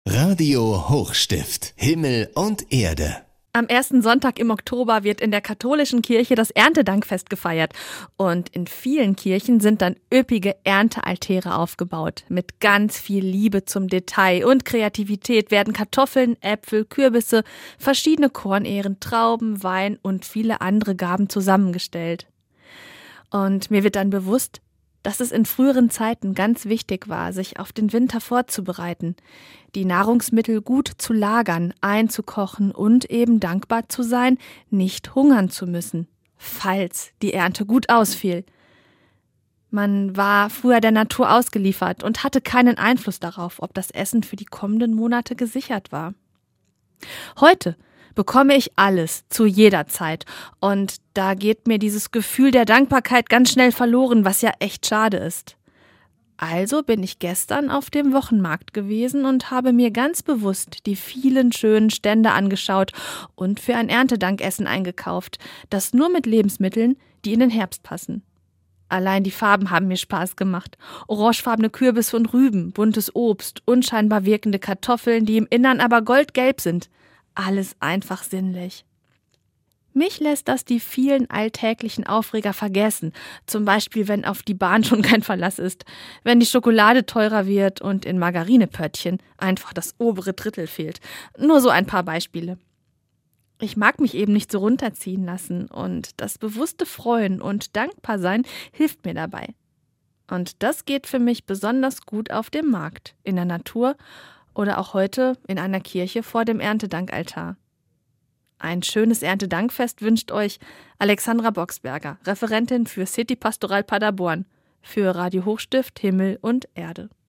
Radio Hochstift, Himmel und Erde. Am ersten Sonntag im Oktober wird in der katholischen Kirche das Erntedankfest gefeiert. Und in vielen Kirchen sind dann üppige Erntealtäre aufgebaut. Mit ganz viel Liebe zum Detail und Kreativität werden Kartoffeln, Äpfel, Kürbisse, verschiedene Kornähren, Trauben, Wein und viele andere Gaben zusammengestellt. Und mir wird dann bewusst, dass es in früheren Zeiten ganz wichtig war, sich auf den Winter vorzubereiten, die Nahrungsmittel gut zu lagern, einzukochen und eben dankbar zu sein, nicht hungern zu müssen, falls die Ernte gut ausfiel. Man war früher der Natur ausgeliefert und hatte keinen Einfluss darauf, ob das Essen für die kommenden Monate gesichert war. Heute bekomme ich alles zu jeder Zeit und da geht mir dieses Gefühl der Dankbarkeit ganz schnell verloren, was ja echt schade ist. Also bin ich gestern auf dem Wochenmarkt gewesen und habe mir ganz bewusst die vielen schönen Stände angeschaut und für ein Erntedankessen eingekauft, das nur mit Lebensmitteln, die in den Herbst passen. Allein die Farben haben mir Spaß gemacht. Orangefarbene Kürbisse und Rüben, buntes Obst, unscheinbar wirkende Kartoffeln, die im Innern aber goldgelb sind. Alles einfach sinnlich. Mich lässt das die vielen alltäglichen Aufreger vergessen, zum Beispiel wenn auf die Bahn schon kein Verlass ist, wenn die Schokolade teurer wird und in Margarinepörtchen einfach das obere Drittel fehlt. Nur so ein paar Beispiele. Ich mag mich eben nicht so runterziehen lassen und das bewusste Freuen und Dankbarsein hilft mir dabei. Und das geht für mich besonders gut auf dem Markt, in der Natur oder auch heute in einer Kirche vor dem Erntedankaltar. Ein schönes Erntedankfest wünscht euch Alexandra Boxberger, Referentin für City Pastoral Paderborn, für Radio Hochstift, Himmel und Erde.